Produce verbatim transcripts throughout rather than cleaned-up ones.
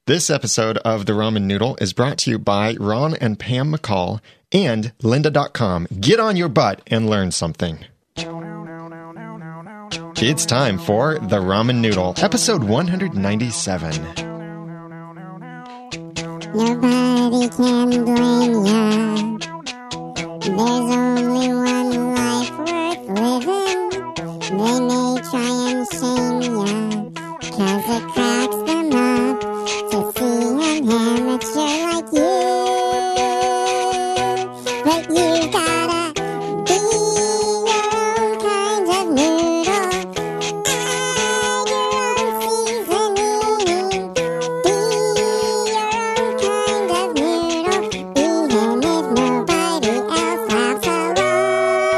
This episode of The Ramen Noodle is brought to you by Ron and Pam McCall and lynda dot com. Get on your butt and learn something. It's time for The Ramen Noodle, episode one ninety-seven. Nobody can blame ya. There's only one life worth living. They may try and shame ya, 'cause it cracks them up to see an amateur like you. But you gotta be your own kind of noodle. Add your own seasoning. Be your own kind of noodle, even if nobody else laughs along.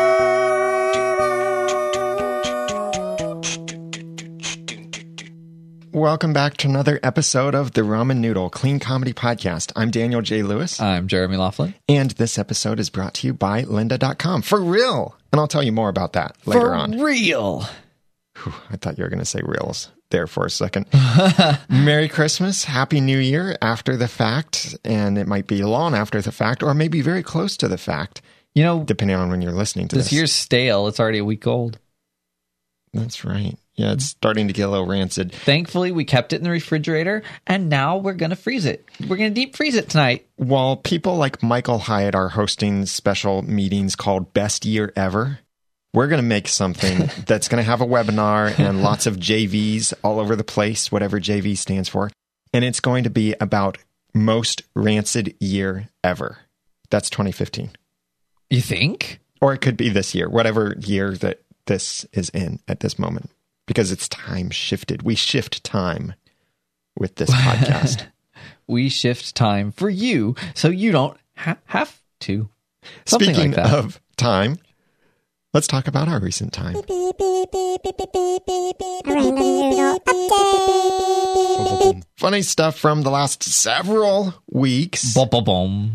Welcome back to another episode of The Ramen Noodle, Clean Comedy Podcast. I'm Daniel J. Lewis, I'm Jeremy Laughlin. and this episode is brought to you by lynda dot com. For real! And I'll tell you more about that later For on. real. Whew, I thought you were going to say reels there for a second. Merry Christmas, Happy New Year after the fact, and it might be long after the fact, or maybe very close to the fact, You know, depending on when you're listening to this. this year's stale. It's already a week old. That's right. Yeah, it's starting to get a little rancid. Thankfully, we kept it in the refrigerator, and now we're going to freeze it. We're going to deep freeze it tonight. While people like Michael Hyatt are hosting special meetings called Best Year Ever, we're going to make something that's going to have a webinar and lots of J Vs all over the place, whatever J V stands for. And it's going to be about most rancid year ever. That's twenty fifteen. You think? Or it could be this year, whatever year that this is in at this moment, because it's time shifted. We shift time with this podcast. We shift time for you so you don't ha- have to. Something Speaking like that. of time, let's talk about our recent time. Beep, beep, beep, beep, beep, beep, beep, beep, Ramen Noodle update. Funny stuff from the last several weeks. Bum, bum, bum.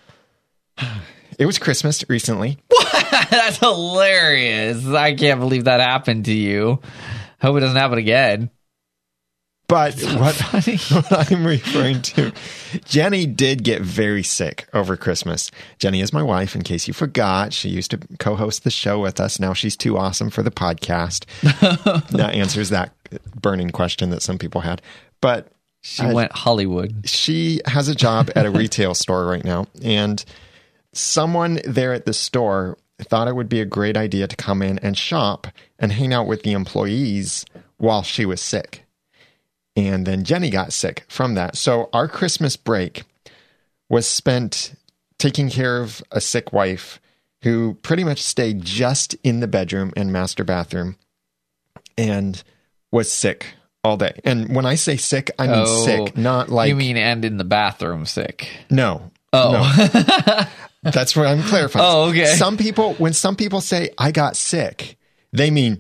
It was Christmas recently. That's hilarious. I can't believe that happened to you. Hope it doesn't happen again. But what, funny. what I'm referring to, Jenny did get very sick over Christmas. Jenny is my wife, in case you forgot. She used to co-host the show with us. Now she's too awesome for the podcast. That answers that burning question that some people had. But She uh, went Hollywood. she has a job at a retail store right now, and someone there at the store thought it would be a great idea to come in and shop and hang out with the employees while she was sick. And then Jenny got sick from that. So our Christmas break was spent taking care of a sick wife who pretty much stayed just in the bedroom and master bathroom and was sick all day. And when I say sick, I mean Oh, sick, not like... You mean and in the bathroom sick? No. Oh. No. That's what I'm clarifying. Oh, okay. Some people, when some people say, I got sick, they mean,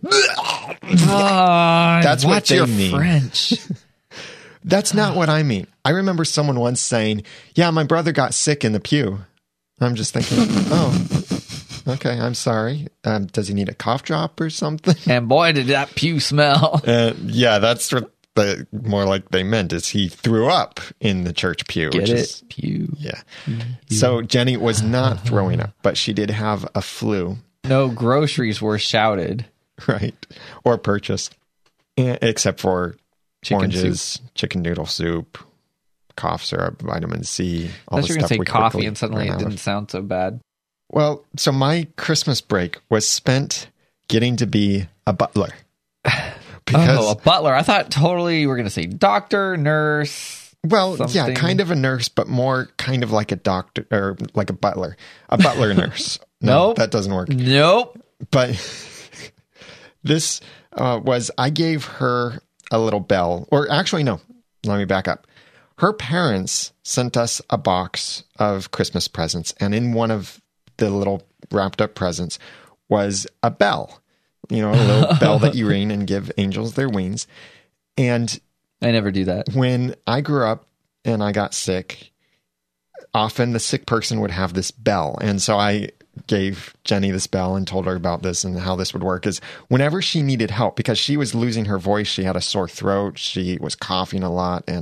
Uh, That's what watch they your mean. French. that's not what I mean. I remember someone once saying, yeah, my brother got sick in the pew. I'm just thinking, oh, okay, I'm sorry. Um, does he need a cough drop or something? And boy, did that pew smell. Uh, yeah, that's what the more like they meant is he threw up in the church pew. Get which it? is Pew. Yeah. So Jenny was not throwing up, but she did have a flu. No groceries were shouted. Right. Or purchased. And, except for Chicken oranges, soup. chicken noodle soup, cough syrup, vitamin C, all I the thought you were going stuff to say we coffee quickly and suddenly ran it out didn't of. sound so bad. Well, so my Christmas break was spent getting to be a butler. Because, Oh, a butler. I thought totally you were going to say doctor, nurse. well, yeah, something. kind of a nurse, but more kind of like a doctor or like a butler. A butler nurse. No, Nope. that doesn't work. Nope. But this uh, was, I gave her a little bell, or actually, no, let me back up. Her parents sent us a box of Christmas presents, and in one of the little wrapped up presents was a bell, you know, a little bell that you ring and give angels their wings. And I never do that. when I grew up and I got sick, often the sick person would have this bell. And so I gave Jenny this bell and told her about this and how this would work is whenever she needed help, because she was losing her voice, she had a sore throat, she was coughing a lot, and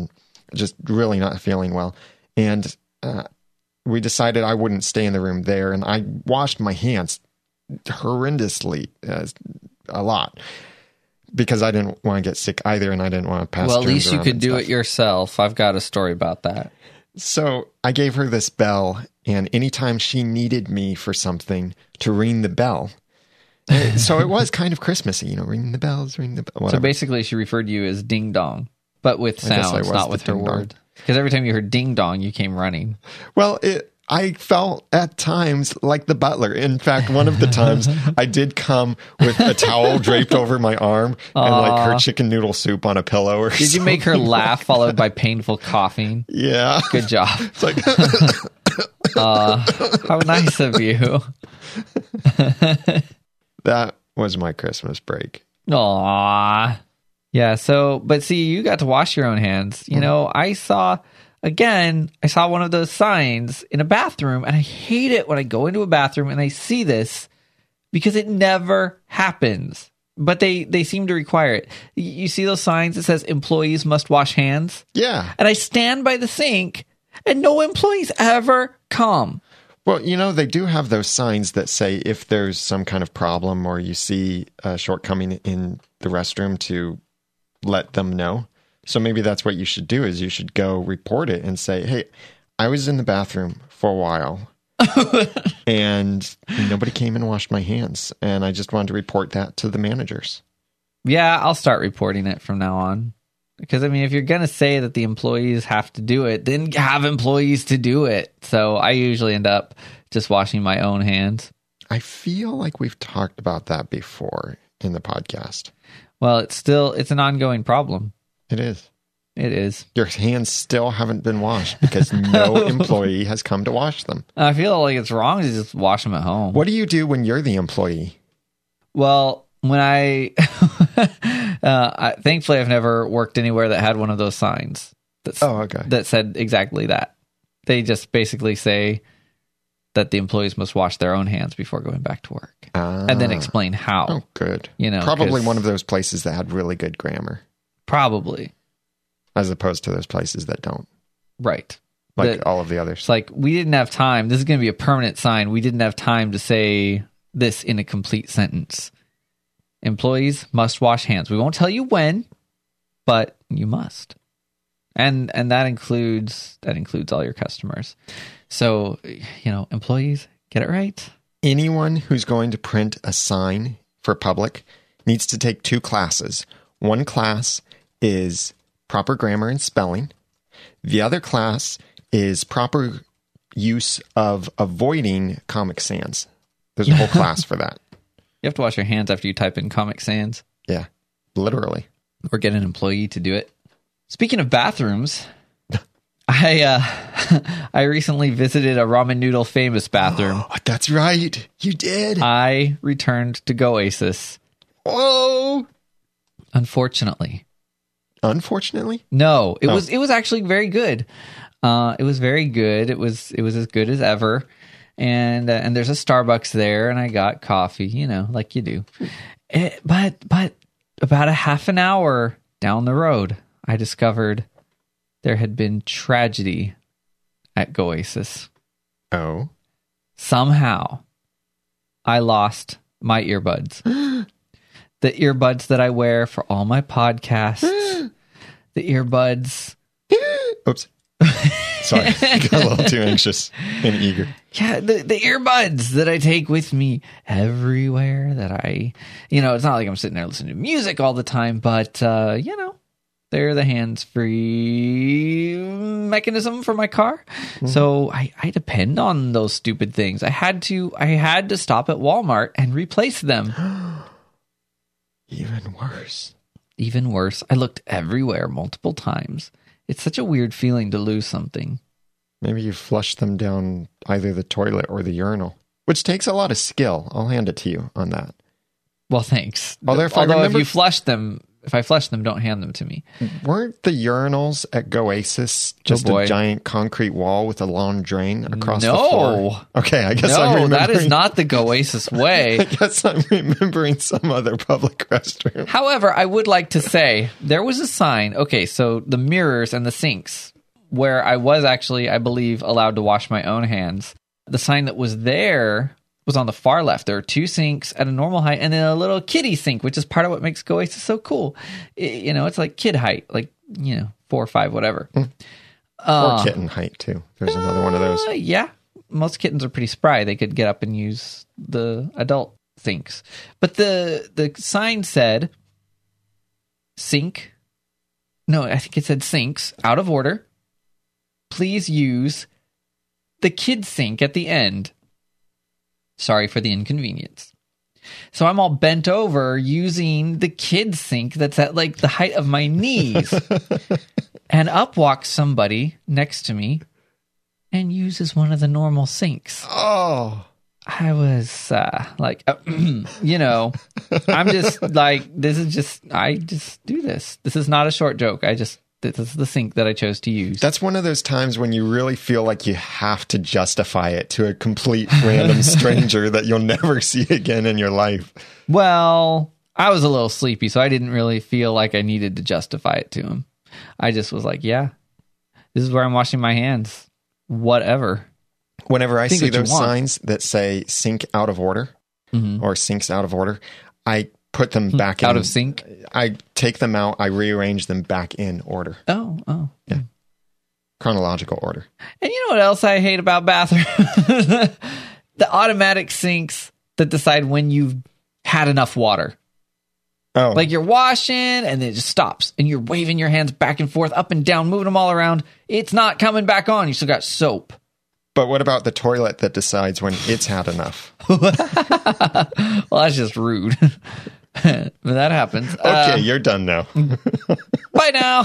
just really not feeling well. And uh, we decided I wouldn't stay in the room there. And I washed my hands horrendously uh, a lot because I didn't want to get sick either. And I didn't want to pass Well, at germs least you around could and do stuff. it yourself. I've got a story about that. So I gave her this bell, and anytime she needed me for something, to ring the bell. So it was kind of Christmassy, you know, ring the bells, ring the bell. So Whatever. basically, she referred to you as ding dong, but with I guess I sounds, was not the with her ding dong. word. Because every time you heard ding dong, you came running. Well, it, I felt at times like the butler. In fact, one of the times I did come with a towel draped over my arm and like her chicken noodle soup on a pillow or Did you something. make her laugh followed by painful coughing? Yeah. Good job. It's like, Uh, how nice of you. that was my Christmas break. Aww. Yeah, so, but see, you got to wash your own hands. You know, I saw, again, I saw one of those signs in a bathroom, and I hate it when I go into a bathroom and I see this because it never happens. But they, they seem to require it. Y- You see those signs that says employees must wash hands? Yeah. And I stand by the sink, and no employees ever come. Well, you know, they do have those signs that say if there's some kind of problem or you see a shortcoming in the restroom to let them know. So maybe that's what you should do is you should go report it and say, hey, I was in the bathroom for a while and nobody came and washed my hands. And I just wanted to report that to the managers. Yeah, I'll start reporting it from now on. Because, I mean, if you're going to say that the employees have to do it, then have employees to do it. So I usually end up just washing my own hands. I feel like we've talked about that before in the podcast. Well, it's still, it's an ongoing problem. It is. It is. Your hands still haven't been washed because no employee has come to wash them. I feel like it's wrong to just wash them at home. What do you do when you're the employee? Well, when I, uh, I, thankfully, I've never worked anywhere that had one of those signs that's, Oh, okay. that said exactly that. They just basically say that the employees must wash their own hands before going back to work, Ah. and then explain how. Oh, good. You know, probably 'cause- one of those places that had really good grammar, Probably. as opposed to those places that don't, Right. like That- all of the others. It's like, we didn't have time. This is going to be a permanent sign. We didn't have time to say this in a complete sentence. Employees must wash hands. We won't tell you when, but you must. And and that includes that includes all your customers. So, you know, employees, get it right. Anyone who's going to print a sign for public needs to take two classes. One class is proper grammar and spelling. The other class is proper use of avoiding Comic Sans. There's a whole class for that. You have to wash your hands after you type in Comic Sans Yeah, literally. or get an employee to do it. Speaking of bathrooms, I uh, I recently visited a ramen noodle famous bathroom. Oh, that's right. You did. I returned to Goasis. Oh, Unfortunately, unfortunately. no. It Oh. was it was actually very good. Uh, it was very good. It was it was as good as ever. And uh, and there's a Starbucks there, and I got coffee. You know, like you do. It, but but about a half an hour down the road, I discovered there had been tragedy at Goasis. Oh, Somehow, I lost my earbuds. The earbuds that I wear for all my podcasts. The earbuds. oops. Sorry, got a little too anxious and eager. Yeah, the, the earbuds that I take with me everywhere that I, you know, it's not like I'm sitting there listening to music all the time, but, uh, you know, they're the hands-free mechanism for my car. Mm-hmm. So I, I depend on those stupid things. I had to, I had to stop at Walmart and replace them. Even worse. Even worse, I looked everywhere multiple times. It's such a weird feeling to lose something. Maybe you flush them down either the toilet or the urinal, which takes a lot of skill. I'll hand it to you on that. Well, thanks. Although if I Although remember- if you flush them, if I flush them, don't hand them to me. Weren't the urinals at Goasis just boy. a giant concrete wall with a long drain across No. the floor? Okay, I guess I'm No, remembering. that is not the Goasis way. I guess I'm remembering some other public restroom. However, I would like to say there was a sign. Okay, so the mirrors and the sinks where I was actually, I believe, allowed to wash my own hands. The sign that was there was on the far left. There are two sinks at a normal height and then a little kiddie sink, which is part of what makes Goasis so cool. It, you know, it's like kid height, like, you know, four or five, whatever. Mm. Uh, or kitten height, too. There's another one of those. Uh, yeah. Most kittens are pretty spry. They could get up and use the adult sinks. But the the sign said sink. No, I think it said sinks, out of order. Please use the kid sink at the end. Sorry for the inconvenience. So I'm all bent over using the kid sink that's at like the height of my knees. And up walks somebody next to me and uses one of the normal sinks. Oh. I was uh, like, uh, you know, I'm just like, this is just, I just do this. This is not a short joke. I just, this is the sink that I chose to use. That's one of those times when you really feel like you have to justify it to a complete random stranger that you'll never see again in your life. Well, I was a little sleepy, so I didn't really feel like I needed to justify it to him. I just was like, yeah, this is where I'm washing my hands. Whatever. Whenever I Think see what you those want. signs that say sink out of order Mhm. or sinks out of order, I put them back Out in. of sync? I take them out. I rearrange them back in order, Oh, oh. Yeah. chronological order. And you know what else I hate about bathrooms? The automatic sinks that decide when you've had enough water. Oh, Like you're washing and it just stops and you're waving your hands back and forth, up and down, moving them all around. It's not coming back on. You still got soap. but what about the toilet that decides when it's had enough? Well, that's just rude. But that happens. Okay, Uh, you're done now. bye now.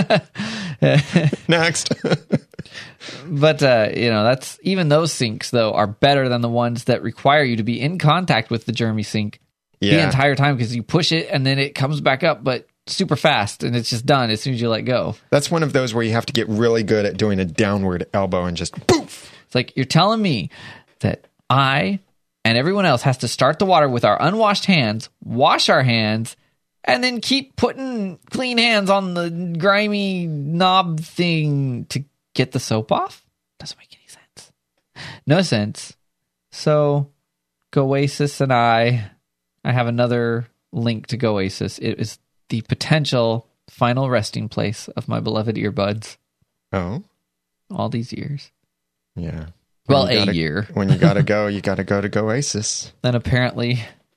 Next. But, uh, you know, that's even those sinks, though, are better than the ones that require you to be in contact with the germy sink the Yeah. entire time because you push it and then it comes back up, but super fast and it's just done as soon as you let go. That's one of those where you have to get really good at doing a downward elbow and just poof. It's like you're telling me that I and everyone else has to start the water with our unwashed hands, wash our hands, and then keep putting clean hands on the grimy knob thing to get the soap off? Doesn't make any sense. No sense. So, Goasis and I, I have another link to Goasis. It is the potential final resting place of my beloved earbuds Oh, all these years. yeah. Well, When you a gotta- year. When you gotta go, you gotta go to Goasis. Then apparently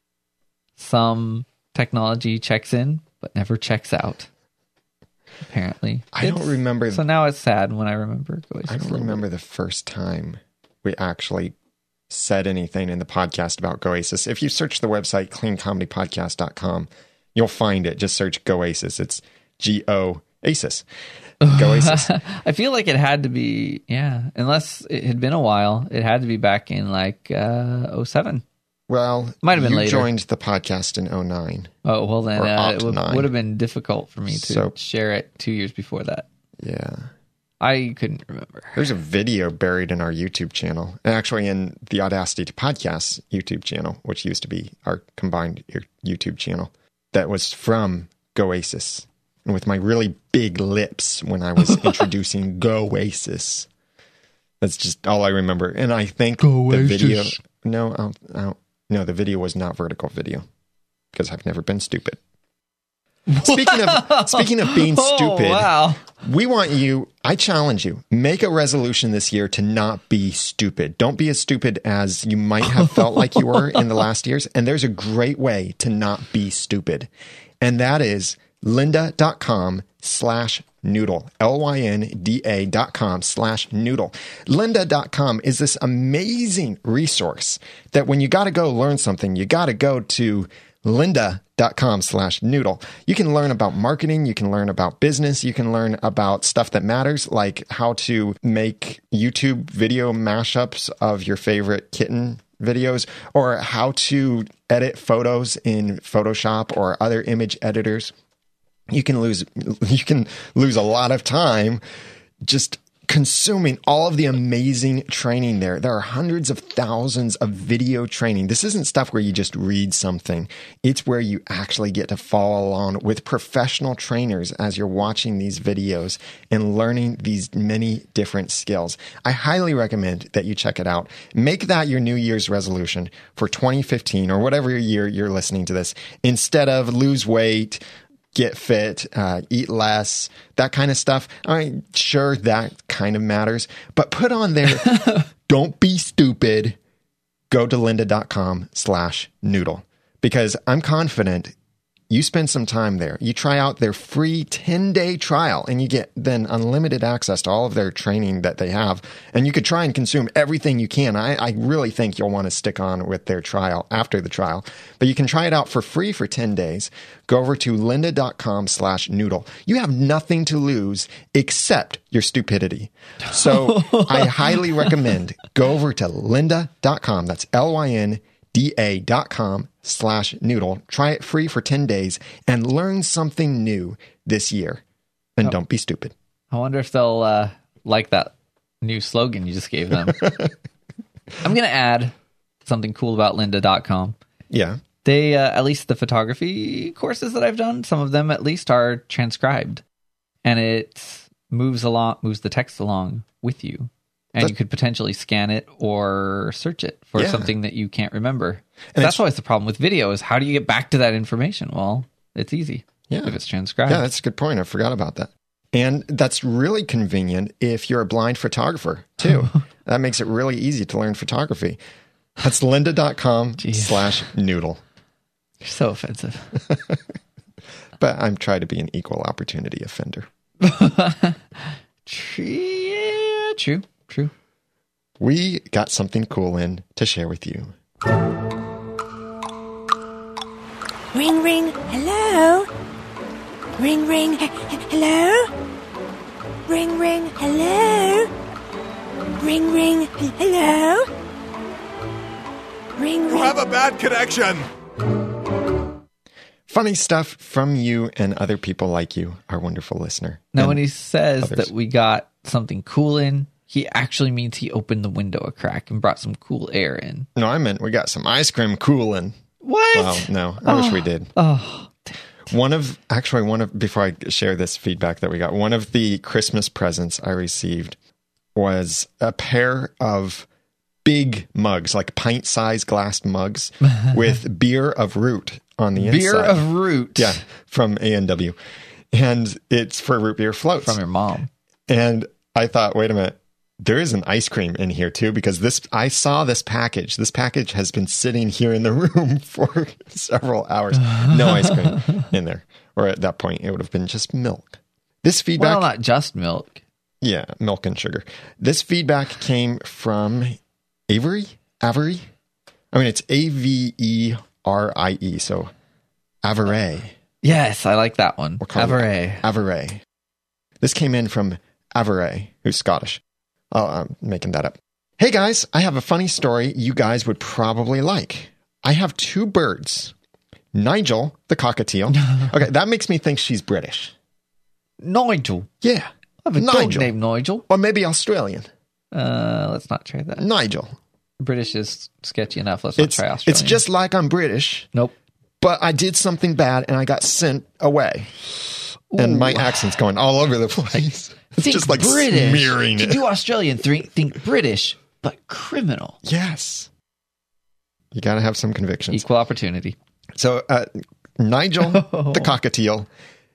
some technology checks in, but never checks out. Apparently. I don't It's- remember. So now it's sad when I remember Goasis. I a don't little remember the first time we actually said anything in the podcast about Goasis. If you search the website clean comedy podcast dot com, you'll find it. Just search Goasis. It's G O Asis. Goasis. bit. I feel like it had to be, yeah, unless it had been a while, it had to be back in like uh, oh seven. Well, Might have been you later. joined the podcast in oh nine. Oh, well then Or uh, it Opt would, nine. would have been difficult for me to So- share it two years before that. Yeah. I couldn't remember. There's a video buried in our YouTube channel, and actually in the Audacity to Podcast YouTube channel, which used to be our combined YouTube channel, that was from Goasis. And with my really big lips when I was introducing Goasis. That's just all I remember. And I think the video... No, I'll, I'll, no, the video was not vertical video because I've never been stupid. Speaking of speaking of being Oh, stupid, wow. we want you, I challenge you, make a resolution this year to not be stupid. Don't be as stupid as you might have felt like you were in the last years. And there's a great way to not be stupid. And that is lynda.com slash noodle. L Y N D A dot com slash noodle. Lynda dot com is this amazing resource that when you got to go learn something, you got to go to lynda.com slash noodle. You can learn about marketing. You can learn about business. You can learn about stuff that matters, like how to make YouTube video mashups of your favorite kitten videos, or how to edit photos in Photoshop or other image editors. you can lose you can lose a lot of time just consuming all of the amazing training there. There are hundreds of thousands of video training. This isn't stuff where you just read something. It's where you actually get to follow along with professional trainers as you're watching these videos and learning these many different skills. I highly recommend that you check it out. Make that your New Year's resolution for twenty fifteen or whatever year you're listening to this. Instead of lose weight, get fit, uh, eat less, that kind of stuff. I mean, sure, that kind of matters, but put on there, don't be stupid. Go to lynda.com slash noodle, because I'm confident you spend some time there. You try out their free ten-day trial, and you get then unlimited access to all of their training that they have. And you could try and consume everything you can. I, I really think you'll want to stick on with their trial after the trial. But you can try it out for free for ten days. Go over to lynda.com slash noodle. You have nothing to lose except your stupidity. So I highly recommend go over to lynda dot com. That's L Y N D A dot com slash noodle. Try it free for ten days and learn something new this year. And oh. don't be stupid. I wonder if they'll uh, like that new slogan you just gave them. I'm going to add something cool about lynda dot com. Yeah. They, uh, at least the photography courses that I've done, some of them at least are transcribed. And it moves along, moves the text along with you. And that, you could potentially scan it or search it for yeah. something that you can't remember. And that's always the problem with video is how do you get back to that information? Well, it's easy yeah. if it's transcribed. Yeah, that's a good point. I forgot about that. And that's really convenient if you're a blind photographer, too. That makes it really easy to learn photography. That's lynda.com slash noodle. You're so offensive. But I'm trying to be an equal opportunity offender. Yeah, true. True. We got something cool in to share with you. Ring, ring, hello? Ring, ring, he- hello? Ring, ring, hello? Ring, ring, hello? Ring, ring. You have a bad connection. Funny stuff from you and other people like you, our wonderful listener. Now, and when he says others. that we got something cool in, he actually means he opened the window a crack and brought some cool air in. No, I meant we got some ice cream cooling. What? Well, no, I oh. wish we did. Oh, one of, actually one of, before I share this feedback that we got, one of the Christmas presents I received was a pair of big mugs, like pint-sized glass mugs with beer of root on the inside. Beer of root. Yeah, from A and W. And it's for root beer floats. From your mom. And I thought, wait a minute. There is an ice cream in here too, because this, I saw this package. This package has been sitting here in the room for several hours. No ice cream in there. Or at that point, it would have been just milk. This feedback. Well, not just milk. Yeah, milk and sugar. This feedback came from Avery? Avery? I mean, it's A V E R I E. So Avery. Yes, I like that one. We'll Avery. Avery. This came in from Avery, who's Scottish. Oh, I'm making that up. Hey guys, I have a funny story you guys would probably like. I have two birds. Nigel, the cockatiel. Okay, that makes me think she's British. Nigel. Yeah. I have a Nigel. dog named Nigel. Or maybe Australian. Uh, let's not try that. Nigel. British is sketchy enough. Let's not It's, try Australian. it's just like I'm British. Nope. But I did something bad and I got sent away. Ooh. And my accent's going all over the place. It's think just like British. smearing To it. do Australian, th- think British, but criminal. Yes. You got to have some convictions. Equal opportunity. So, uh, Nigel, the cockatiel,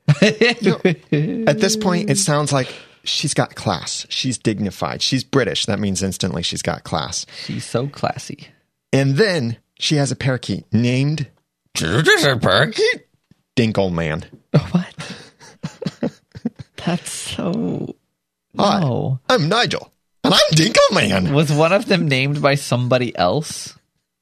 you know, at this point, it sounds like she's got class. She's dignified. She's British. That means instantly she's got class. She's so classy. And then she has a parakeet named... a parakeet? Dinkleman. What? That's so... Hi, No. I'm Nigel, and I'm Dinkleman. Was one of them named by somebody else?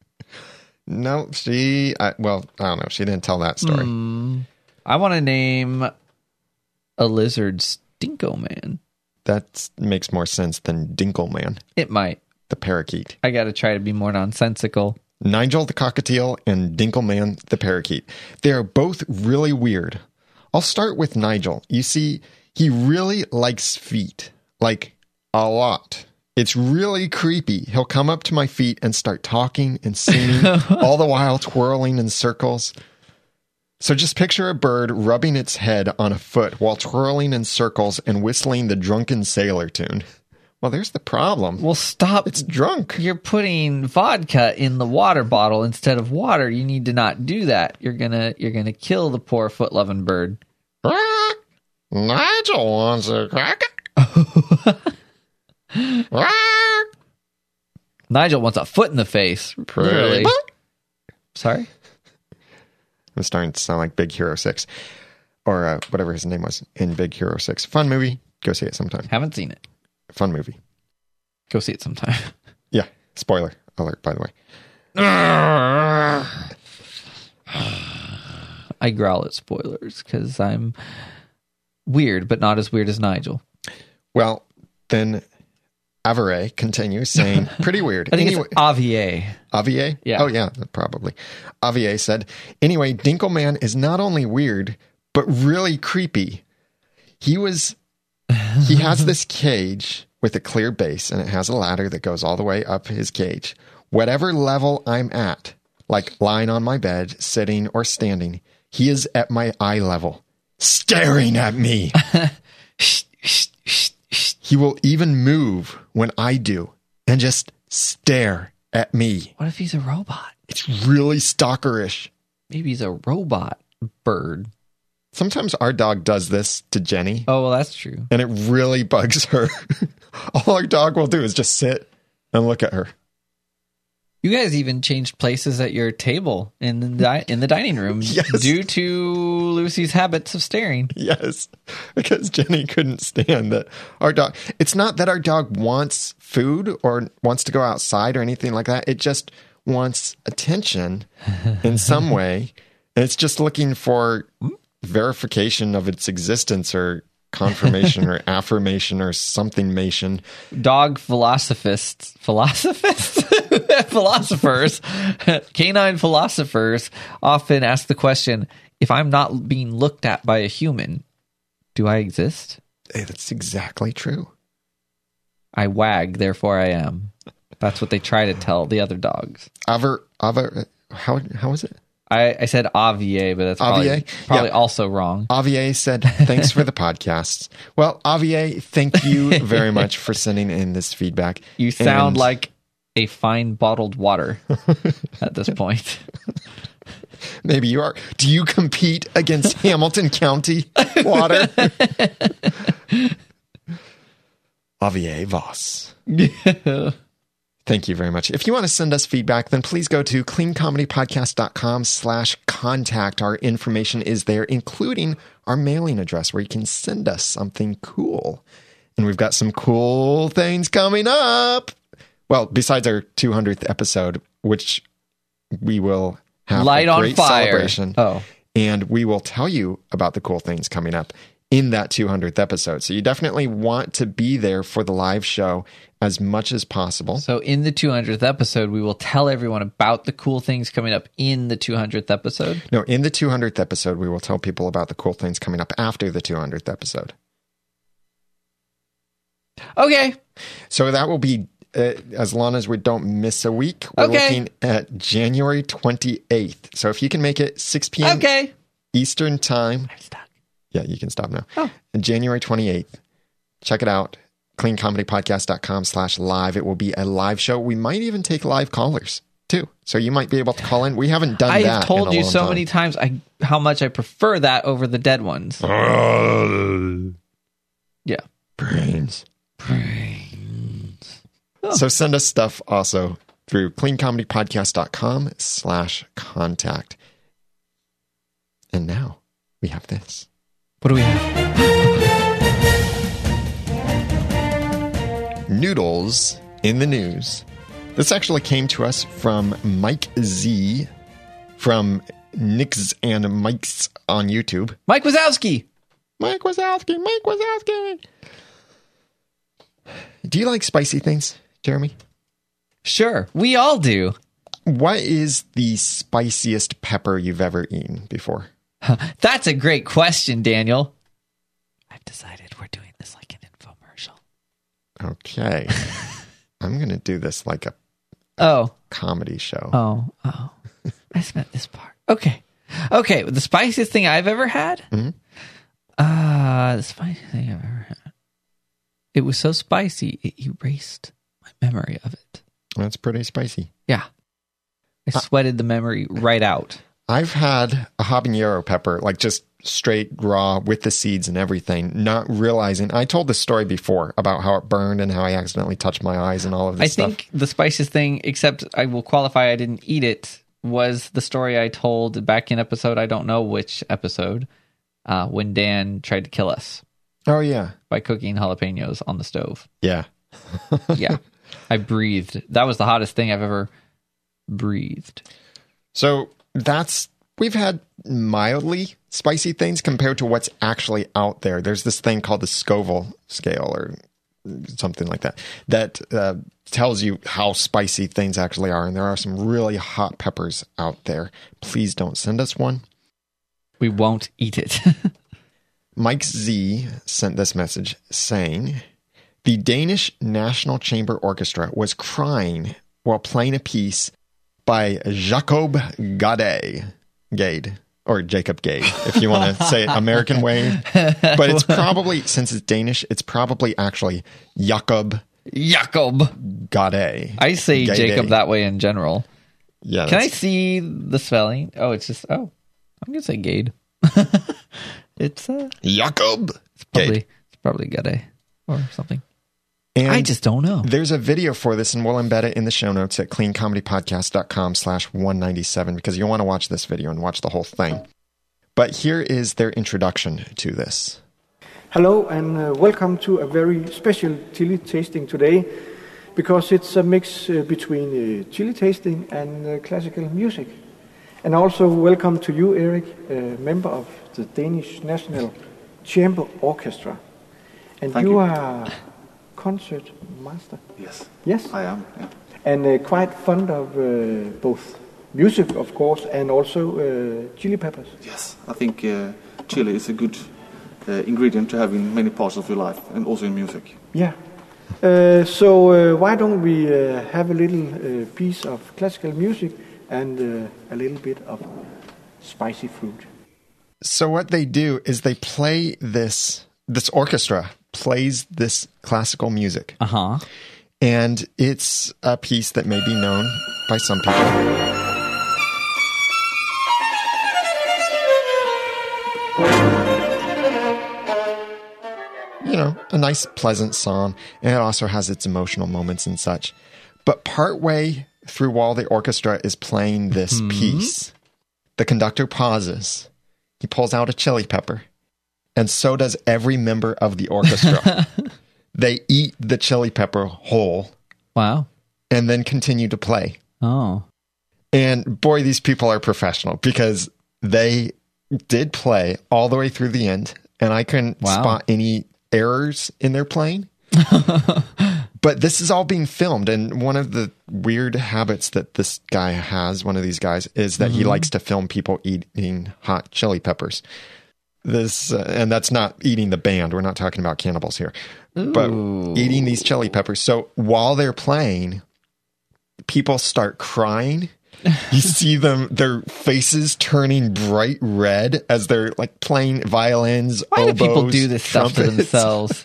No, she... I, well, I don't know. She didn't tell that story. Mm, I want to name a lizard Stinko Man. That makes more sense than Dinkleman, It might. the parakeet. I got to try to be more nonsensical. Nigel the cockatiel and Dinkleman the parakeet. They are both really weird. I'll start with Nigel. You see, he really likes feet, like a lot. It's really creepy. He'll come up to my feet and start talking and singing, all the while twirling in circles. So just picture a bird rubbing its head on a foot while twirling in circles and whistling the Drunken Sailor tune. Well, there's the problem. Well, stop. It's drunk. You're putting vodka in the water bottle instead of water. You need to not do that. You're gonna you're gonna kill the poor foot-loving bird. Ah, Nigel wants a cracker. Ah, Nigel wants a foot in the face. Literally. pretty. Sorry? I'm starting to sound like Big Hero six. Or uh, whatever his name was in Big Hero six. Fun movie. Go see it sometime. Haven't seen it. Fun movie. Go see it sometime. Yeah. Spoiler alert, by the way. I growl at spoilers because I'm weird, but not as weird as Nigel. Well, then Avare continues saying, pretty weird. I think Anyway, it's Avier. Avier? Yeah. Oh, yeah, probably. Avier said, anyway, Dinkleman is not only weird, but really creepy. He was, he has this cage with a clear base, and it has a ladder that goes all the way up his cage. Whatever level I'm at, like lying on my bed, sitting, or standing, he is at my eye level, staring at me. He will even move when I do and just stare at me. What if he's a robot? It's really stalkerish. Maybe he's a robot bird. Sometimes our dog does this to Jenny, Oh, well, that's true. and it really bugs her. All our dog will do is just sit and look at her. You guys even changed places at your table in the di- in the dining room Yes. due to Lucy's habits of staring. Yes, because Jenny couldn't stand that our dog. It's not that our dog wants food or wants to go outside or anything like that. It just wants attention in some way. And it's just looking for verification of its existence or confirmation or affirmation or something-mation. Dog philosophists, philosophists, philosophers, canine philosophers often ask the question, if I'm not being looked at by a human, do I exist? Hey, that's exactly true. I wag, therefore I am. That's what they try to tell the other dogs. Aver, aver, how, how is it? I, I said Avier, but that's probably, Avier? probably Yeah. also wrong. Avier said, thanks for the podcasts. Well, Avier, thank you very much for sending in this feedback. You sound And like a fine bottled water at this point. maybe you are. Do you compete against Hamilton County water? Avier Voss. Thank you very much. If you want to send us feedback, then please go to cleancomedypodcast.com slash contact. Our information is there, including our mailing address where you can send us something cool. And we've got some cool things coming up. Well, besides our two hundredth episode, which we will have Light a on great fire. celebration. Oh. And we will tell you about the cool things coming up in that two hundredth episode. So you definitely want to be there for the live show as much as possible. So in the two hundredth episode, we will tell everyone about the cool things coming up in the two hundredth episode. No, in the two hundredth episode, we will tell people about the cool things coming up after the two hundredth episode. Okay. So that will be, uh, as long as we don't miss a week, we're Okay. looking at January twenty-eighth. So if you can make it six p.m. Okay. Eastern time. I'm stuck. Yeah, you can stop now. Oh. January twenty-eighth. Check it out. cleancomedypodcast.com slash live. It will be a live show. We might even take live callers too. So you might be able to call in. We haven't done I that. have told in a you long so time. many times I how much I prefer that over the dead ones. Yeah. Brains. So send us stuff also through cleancomedypodcast.com slash contact. And now we have this. What do we have? Noodles in the news. This actually came to us from Mike Z from Nick's and Mike's on YouTube. Mike Wazowski. Mike Wazowski, Mike Wazowski. Do you like spicy things, Jeremy? Sure. We all do. What is the spiciest pepper you've ever eaten before? That's a great question, Daniel. I've decided we're doing this like an infomercial. Okay. I'm going to do this like a Oh. comedy show. Oh. Oh. I spent this part. Okay. Okay. The spiciest thing I've ever had? Mhm. Uh, the spiciest thing I've ever had. It was so spicy, it erased my memory of it. That's pretty spicy. Yeah. I sweated the memory right out. I've had a habanero pepper, like just straight raw with the seeds and everything, not realizing. I told this story before about how it burned and how I accidentally touched my eyes and all of this I stuff. think the spiciest thing, except I will qualify I didn't eat it, was the story I told back in episode, I don't know which episode, uh, when Dan tried to kill us Oh, yeah. by cooking jalapenos on the stove. Yeah. Yeah. I breathed. That was the hottest thing I've ever breathed. So that's, we've had mildly spicy things compared to what's actually out there. There's this thing called the Scoville scale or something like that, that uh, tells you how spicy things actually are. And there are some really hot peppers out there. Please don't send us one. We won't eat it. Mike Z sent this message saying, the Danish National Chamber Orchestra was crying while playing a piece by Jacob Gade, Gade, or Jacob Gade, if you want to say it American way. But it's probably, since it's Danish, it's probably actually Jacob Jacob. Gade. I say Gade. Jacob that way in general. Yeah. Can I that's- see the spelling? Oh, it's just, oh, I'm going to say Gade. It's, uh, Jacob it's probably, Gade. it's probably Gade or something. And I just don't know. there's a video for this, and we'll embed it in the show notes at cleancomedypodcast.com slash 197 because you'll want to watch this video and watch the whole thing. But here is their introduction to this. Hello and uh, welcome to a very special chili tasting today because it's a mix uh, between uh, chili tasting and uh, classical music. And also welcome to you, Eric, a member of the Danish National Chamber Orchestra. And Thank you, you. are concert master. Yes, Yes? I am. Yeah. And uh, quite fond of uh, both music, of course, and also uh, chili peppers. Yes, I think uh, chili is a good uh, ingredient to have in many parts of your life and also in music. Yeah. Uh, so uh, why don't we uh, have a little uh, piece of classical music and uh, a little bit of spicy fruit. So what they do is they play this, this orchestra plays this classical music. Uh huh. And it's a piece that may be known by some people. You know, a nice, pleasant song. And it also has its emotional moments and such. But partway through while the orchestra is playing this piece, the conductor pauses. He pulls out a chili pepper. And so does every member of the orchestra. They eat the chili pepper whole Wow. and then continue to play. Oh. And boy, these people are professional because they did play all the way through the end. And I couldn't Wow. spot any errors in their playing. But this is all being filmed. And one of the weird habits that this guy has, one of these guys, is that he likes to film people eating hot chili peppers. This uh, and that's not eating the band. We're not talking about cannibals here, but eating these chili peppers. So while they're playing, people start crying. You see them, their faces turning bright red as they're like playing violins. Why oboes, do people do this stuff to trumpets. themselves?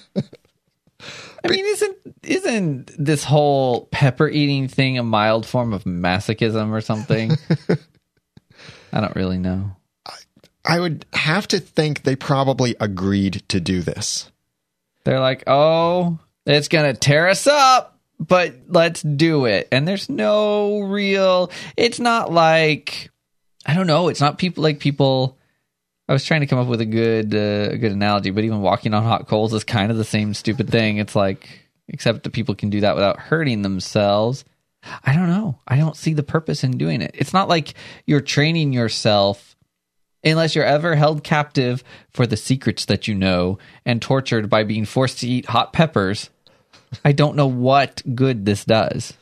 I mean, isn't isn't this whole pepper eating thing a mild form of masochism or something? I don't really know. I would have to think they probably agreed to do this. They're like, oh, it's going to tear us up, but let's do it. And there's no real, it's not like, I don't know. It's not people like people. I was trying to come up with a good, uh, a good analogy, but even walking on hot coals is kind of the same stupid thing. It's like, except that people can do that without hurting themselves. I don't know. I don't see the purpose in doing it. It's not like you're training yourself unless you're ever held captive for the secrets that you know and tortured by being forced to eat hot peppers. I don't know what good this does.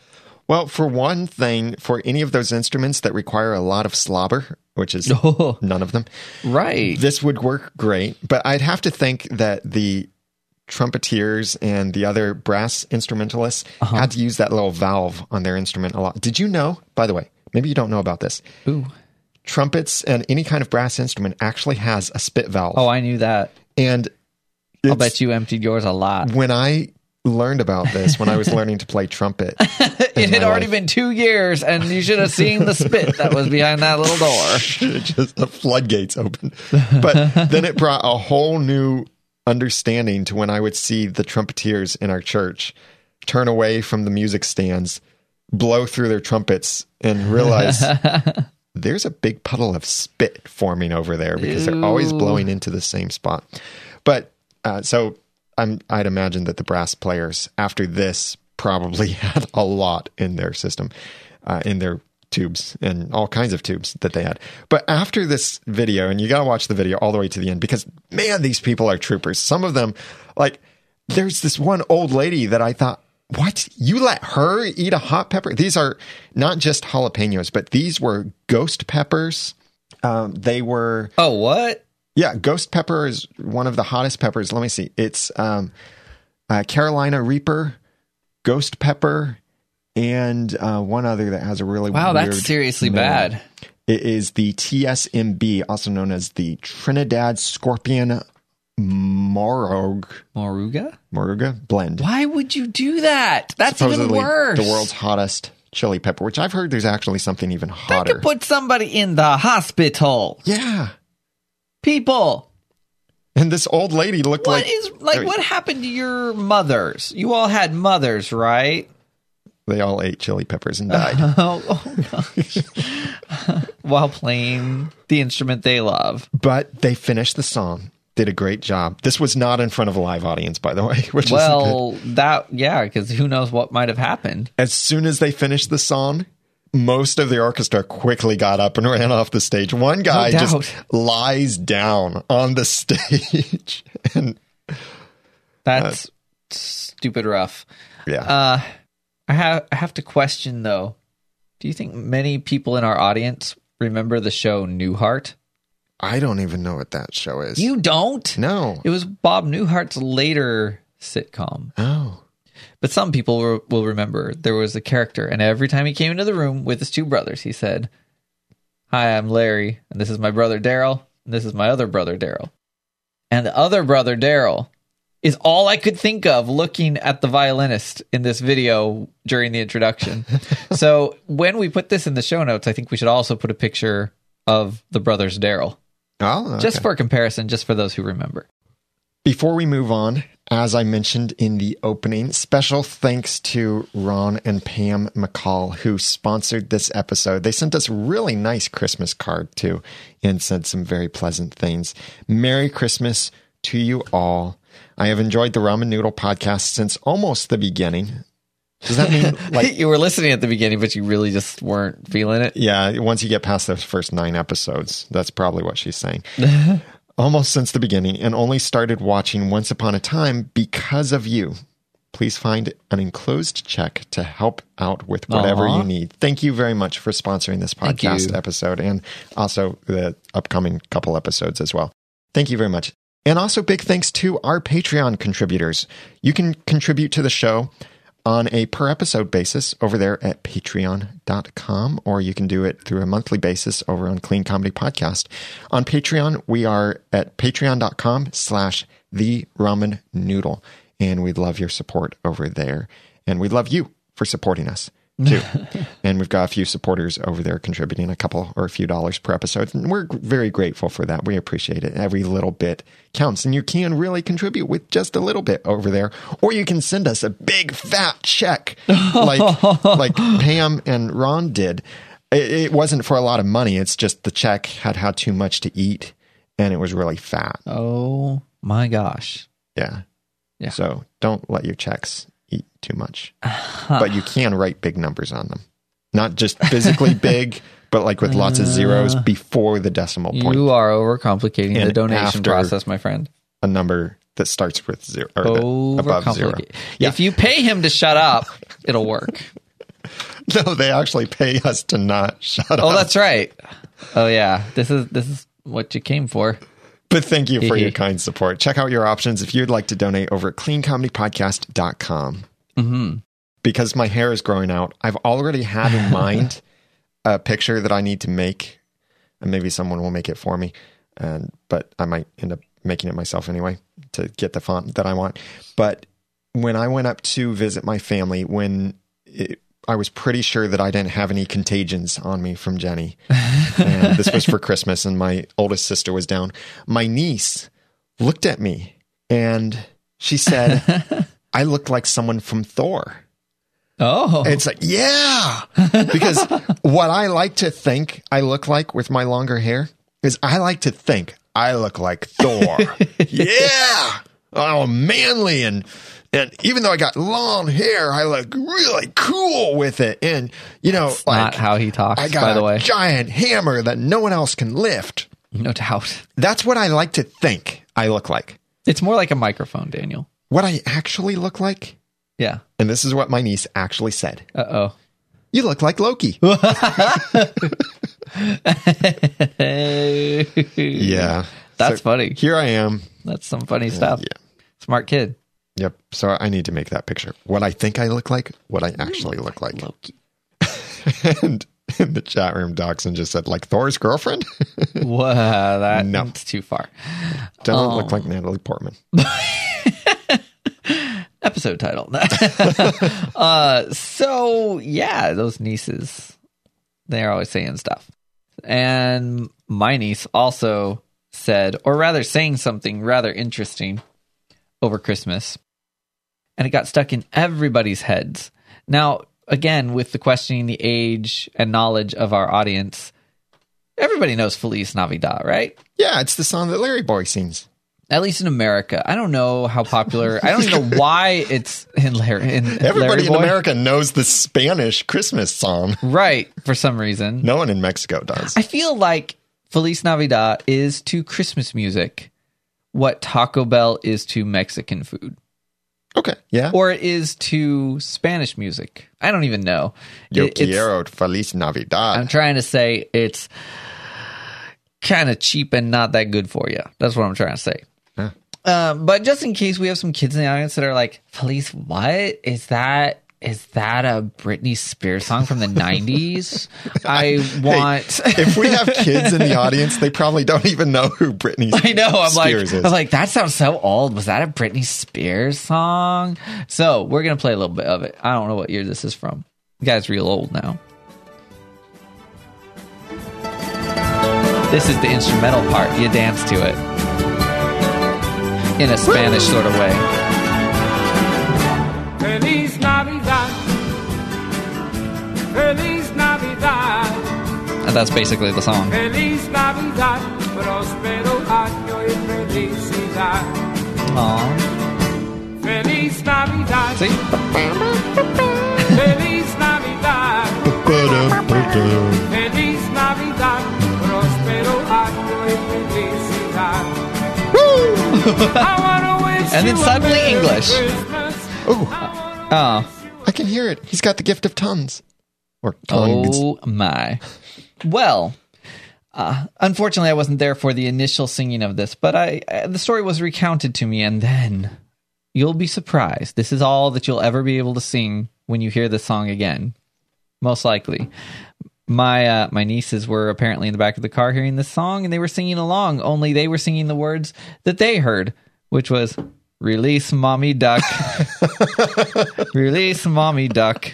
Well, for one thing, for any of those instruments that require a lot of slobber, which is Oh. none of them, Right. this would work great. But I'd have to think that the trumpeters and the other brass instrumentalists Uh-huh. had to use that little valve on their instrument a lot. Did you know, by the way, maybe you don't know about this, Ooh. trumpets and any kind of brass instrument actually has a spit valve. Oh, I knew that. and I'll it's- bet you emptied yours a lot. when I learned about this, when I was learning to play trumpet, It had my already life. been two years, and you should have seen the spit that was behind that little door. just the floodgates open. But then it brought a whole new understanding to when I would see the trumpeters in our church turn away from the music stands, blow through their trumpets, and realize there's a big puddle of spit forming over there because they're always Ew. blowing into the same spot. But uh, so I'm, I'd imagine that the brass players after this probably had a lot in their system, uh, in their tubes and all kinds of tubes that they had. But after this video, and you got to watch the video all the way to the end because, man, these people are troopers. Some of them, like, there's this one old lady that I thought, what? You let her eat a hot pepper? These are not just jalapenos, but these were ghost peppers. Um, they were, Oh, what? yeah, ghost pepper is one of the hottest peppers. Let me see. It's um, uh, Carolina Reaper, ghost pepper, and uh, one other that has a really Wow, weird that's seriously name. bad. It is the T S M B, also known as the Trinidad Scorpion Moruga, Moruga? Moruga blend. Why would you do that? That's even Supposedly worse. the world's hottest chili pepper, which I've heard there's actually something even That hotter. could put somebody in the hospital. yeah. People, And this old lady looked what like is like? I mean, What happened to your mothers? You all had mothers, right? they all ate chili peppers and died. Oh, oh gosh. While playing the instrument they love. But they finished the song, did a great job. This was not in front of a live audience, by the way, which is good. Well, that yeah, because who knows what might have happened. As soon as they finished the song, most of the orchestra quickly got up and ran off the stage. One guy No just doubt. lies down on the stage. And That's stupid rough. yeah, Uh, I have I have to question though. Do you think many people in our audience remember the show Newhart? I don't even know what that show is. You don't? No. It was Bob Newhart's later sitcom. Oh. But some people will, will remember there was a character, and every time he came into the room with his two brothers, he said, "Hi, I'm Larry, and this is my brother Daryl, and this is my other brother Daryl." And the other brother Daryl is all I could think of looking at the violinist in this video during the introduction. So when we put this in the show notes, I think we should also put a picture of the brothers Daryl, Oh, just okay. for comparison, just for those who remember. Before we move on, as I mentioned in the opening, special thanks to Ron and Pam McCall, who sponsored this episode. They sent us a really nice Christmas card, too, and said some very pleasant things. Merry Christmas to you all. I have enjoyed the Ramen Noodle podcast since almost the beginning. Does that mean, like, You were listening at the beginning, but you really just weren't feeling it. yeah, once you get past those first nine episodes, that's probably what she's saying. Almost since the beginning, and only started watching Once Upon a Time because of you. Please find an enclosed check to help out with whatever Aw. you need. Thank you very much for sponsoring this Thank podcast you. episode and also the upcoming couple episodes as well. Thank you very much. And also big thanks to our Patreon contributors. You can contribute to the show on a per episode basis over there at patreon dot com, or you can do it through a monthly basis over on Clean Comedy Podcast. On Patreon, we are at patreon dot com slash the ramen noodle, and we'd love your support over there. And we'd love you for supporting us too. And we've got a few supporters over there contributing a couple or a few dollars per episode. And we're very grateful for that. We appreciate it. Every little bit counts. And you can really contribute with just a little bit over there. Or you can send us a big fat check like, like Pam and Ron did. It, it wasn't for a lot of money. It's just the check had had too much to eat and it was really fat. Oh my gosh. Yeah. Yeah. So don't let your checks eat too much. But you can write big numbers on them. Not just physically big, but like with lots of zeros before the decimal point. You are overcomplicating the And donation after- process, my friend. A number that starts with zero or the, above zero. Overcomplicate. Yeah. If you pay him to shut up, it'll work. No, they actually pay us to not shut up. Oh, that's right. Oh yeah, this is this is what you came for. But thank you for your kind support. Check out your options if you'd like to donate over at clean comedy podcast dot com. Mm-hmm. Because my hair is growing out, I've already had in mind a picture that I need to make, and maybe someone will make it for me. And but I might end up making it myself anyway to get the font that I want. But when I went up to visit my family, when it, I was pretty sure that I didn't have any contagions on me from Jenny. And this was for Christmas, and my oldest sister was down. My niece looked at me and she said, I look like someone from Thor. Oh. And it's like, yeah. Because what I like to think I look like with my longer hair is I like to think I look like Thor. Yeah. Oh, manly. And and even though I got long hair, I look really cool with it. And, you know, That's like not how he talks, I got by the a way. giant hammer that no one else can lift. No doubt. That's what I like to think I look like. It's more like a microphone, Daniel. What I actually look like, Yeah. and this is what my niece actually said. Uh-oh. You look like Loki. Yeah. That's So funny. Here I am. That's some funny stuff. Yeah. Smart kid. Yep. So I need to make that picture. What I think I look like, what I actually look like. Loki. And in the chat room, Dachshund just said, like Thor's girlfriend? Wow, that, No. that's too far. Don't Oh. look like Natalie Portman. Episode title. uh, so, yeah, those nieces, they're always saying stuff. And my niece also said, or rather saying something rather interesting over Christmas. And it got stuck in everybody's heads. Now, again, with the questioning the age and knowledge of our audience, everybody knows Feliz Navidad, right? Yeah, it's the song that Larry Boy sings. At least in America. I don't know how popular. I don't even know why it's in Larry. In Everybody Larry in Boy. America knows the Spanish Christmas song. Right, for some reason. No one in Mexico does. I feel like Feliz Navidad is to Christmas music what Taco Bell is to Mexican food. Okay, yeah. Or it is to Spanish music. I don't even know. Yo It- it's- quiero Feliz Navidad. I'm trying to say it's kind of cheap and not that good for you. That's what I'm trying to say. Huh. Um, but just in case we have some kids in the audience that are like, Feliz, what is that? Is that a Britney Spears song from the nineties? I want. If we have kids in the audience, they probably don't even know who Britney I know. I'm like, Spears is. I'm like, that sounds so old. Was that a Britney Spears song? So we're gonna play a little bit of it. I don't know what year this is from. The guy's real old now. This is the instrumental part. You dance to it in a Spanish sort of way. Feliz Navidad. Feliz Navidad. And that's basically the song. Feliz Navidad. Próspero año y felicidad. Aww. Feliz Navidad. See? Feliz Navidad. Feliz Navidad. Próspero año y felicidad. I wanna wish And then you a suddenly Merry English. Christmas. Oh, Oh. I can hear it. He's got the gift of tongues. Or tongues. Oh my. Well, uh, unfortunately, I wasn't there for the initial singing of this, but I, uh, the story was recounted to me, and then you'll be surprised. This is all that you'll ever be able to sing when you hear this song again, most likely. My uh, my nieces were apparently in the back of the car hearing this song, and they were singing along. Only they were singing the words that they heard, which was "Release Mommy Duck, release Mommy Duck."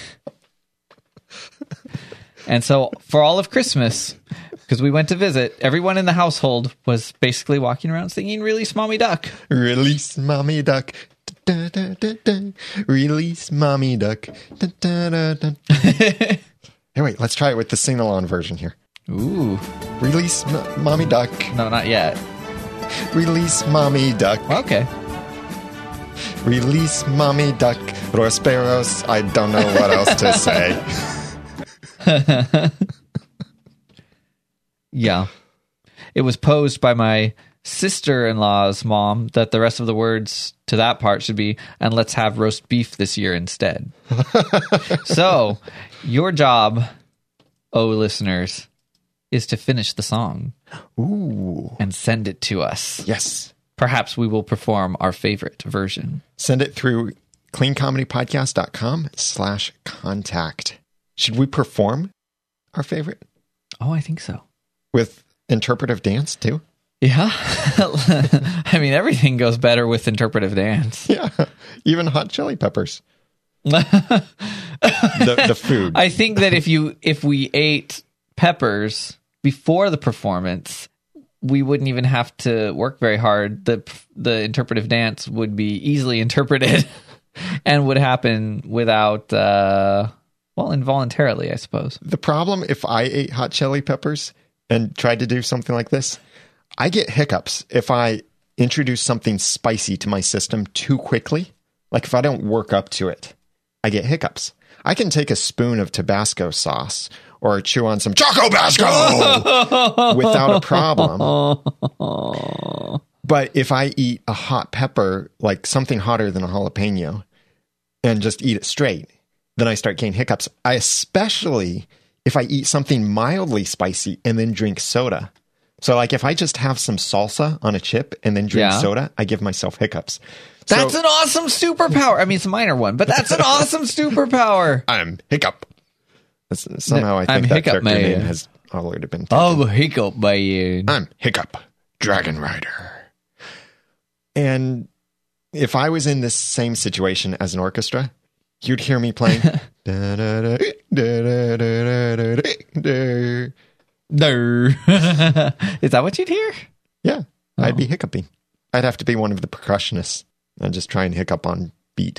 And so for all of Christmas, because we went to visit, everyone in the household was basically walking around singing "Release Mommy Duck." Release mommy duck. Da, da, da, da. Release mommy duck. Da, da, da, da. Hey, wait, let's try it with the sing-along version here. Ooh, Release m- mommy duck. no, not yet. Release mommy duck. Okay. Release mommy duck. Prosperos. I don't know what else to say. Yeah. It was posed by my sister-in-law's mom that the rest of the words to that part should be, "and let's have roast beef this year instead." So Your job, oh listeners, is to finish the song Ooh. and send it to us. Yes. Perhaps we will perform our favorite version. Send it through cleancomedypodcast.com slash contact. Should we perform our favorite Oh, I think so. with interpretive dance too? Yeah. I mean, everything goes better with interpretive dance. Yeah. Even hot chili peppers. the, the food. I think that if you if we ate peppers before the performance, we wouldn't even have to work very hard. The the interpretive dance would be easily interpreted and would happen without uh well, involuntarily, I suppose. The problem if I ate hot chili peppers and tried to do something like this, I get hiccups if I introduce something spicy to my system too quickly. Like if I don't work up to it, I get hiccups. I can take a spoon of Tabasco sauce or chew on some Choco Basco without a problem. But if I eat a hot pepper, like something hotter than a jalapeno, and just eat it straight, then I start getting hiccups. I especially if I eat something mildly spicy and then drink soda. So like if I just have some salsa on a chip and then drink Yeah. soda, I give myself hiccups. That's So- an awesome superpower. I mean, it's a minor one, but that's an awesome superpower. I'm Hiccup. That's, somehow I think I'm that Hiccup character Man. name has already been taken. Oh, hiccup, man. I'm Hiccup, Dragon Rider. And if I was in this same situation as an orchestra, you'd hear me playing. Da, da, da, da, da, da, da, da, da. No. Is that what you'd hear? Yeah, I'd Oh. be hiccuping. I'd have to be one of the percussionists and just try and hiccup on beat.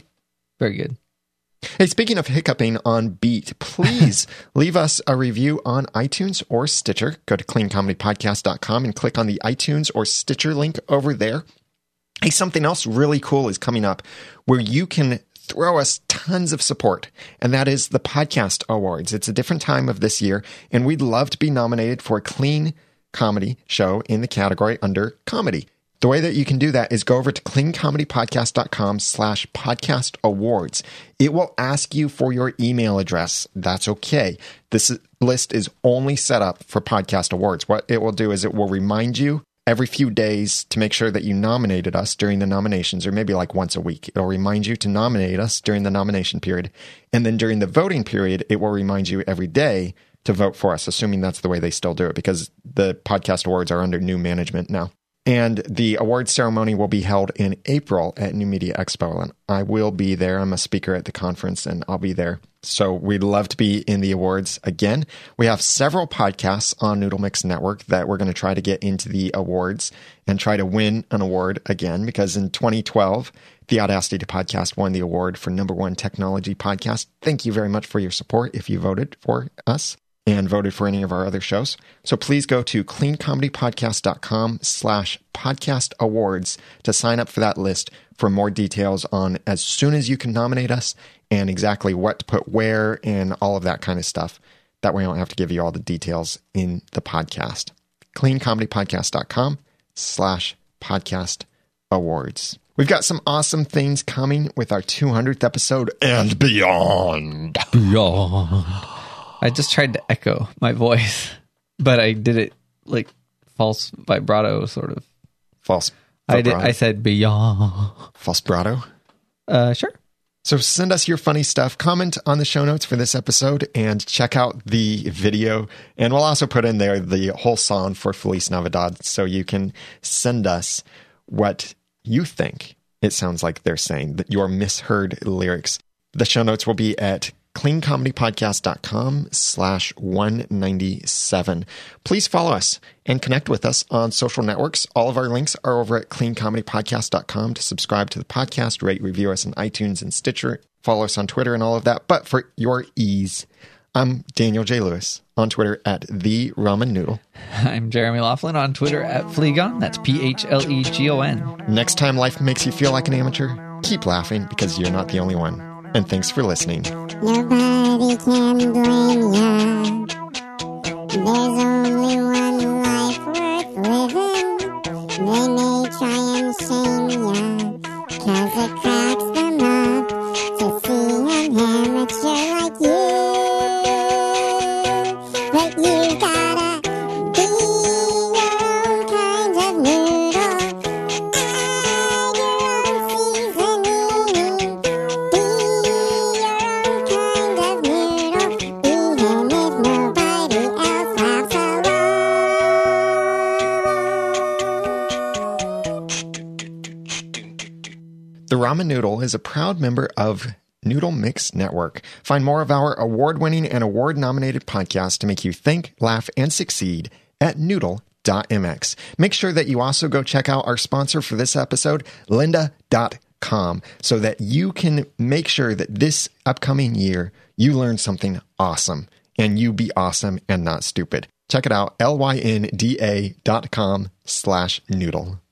Very good. Hey, speaking of hiccuping on beat, please leave us a review on iTunes or Stitcher. Go to clean comedy podcast dot com and click on the iTunes or Stitcher link over there. Hey, something else really cool is coming up where you can throw us tons of support, and that is the Podcast Awards. It's a different time of this year, and we'd love to be nominated for a clean comedy show in the category under comedy. The way that you can do that is go over to cleancomedypodcast.com slash podcast awards. It will ask you for your email address. That's okay. This list is only set up for podcast awards. What it will do is it will remind you every few days to make sure that you nominated us during the nominations, or maybe like once a week. It'll remind you to nominate us during the nomination period. And then during the voting period, it will remind you every day to vote for us, assuming that's the way they still do it, because the podcast awards are under new management now. And the awards ceremony will be held in April at New Media Expo. And I will be there. I'm a speaker at the conference and I'll be there. So we'd love to be in the awards again. We have several podcasts on Noodle Mix Network that we're going to try to get into the awards and try to win an award again, because in twenty twelve, the Audacity Podcast won the award for number one technology podcast. Thank you very much for your support if you voted for us and voted for any of our other shows. So please go to cleancomedypodcast.com slash podcast awards to sign up for that list for more details on as soon as you can nominate us and exactly what to put where and all of that kind of stuff. That way I don't have to give you all the details in the podcast. cleancomedypodcast.com slash podcast awards. We've got some awesome things coming with our two hundredth episode and beyond. Beyond. I just tried to echo my voice, but I did it like false vibrato, sort of. False I did. vibrato. I said beyond. False vibrato. Uh, sure. So send us your funny stuff, comment on the show notes for this episode, and check out the video. And we'll also put in there the whole song for Feliz Navidad, so you can send us what you think it sounds like they're saying, that your misheard lyrics. The show notes will be at cleancomedypodcast.com slash 197. Please follow us and connect with us on social networks. All of our links are over at cleancomedypodcast dot com to subscribe to the podcast, rate, review us on iTunes and Stitcher, follow us on Twitter and all of that. But for your ease, I'm Daniel J. Lewis on Twitter at The Ramen Noodle. I'm Jeremy Laughlin on Twitter at Phlegon. That's P H L E G O N. Next time life makes you feel like an amateur, keep laughing because you're not the only one. And thanks for listening. Nobody can blame ya. There's only one life worth living. They may try and shame ya, 'cause it cracks them up to see an amateur like you. Ramen Noodle is a proud member of Noodle Mix Network. Find more of our award-winning and award-nominated podcasts to make you think, laugh, and succeed at noodle dot m x. Make sure that you also go check out our sponsor for this episode, lynda dot com, so that you can make sure that this upcoming year you learn something awesome and you be awesome and not stupid. Check it out, L Y N D A dot com slash noodle.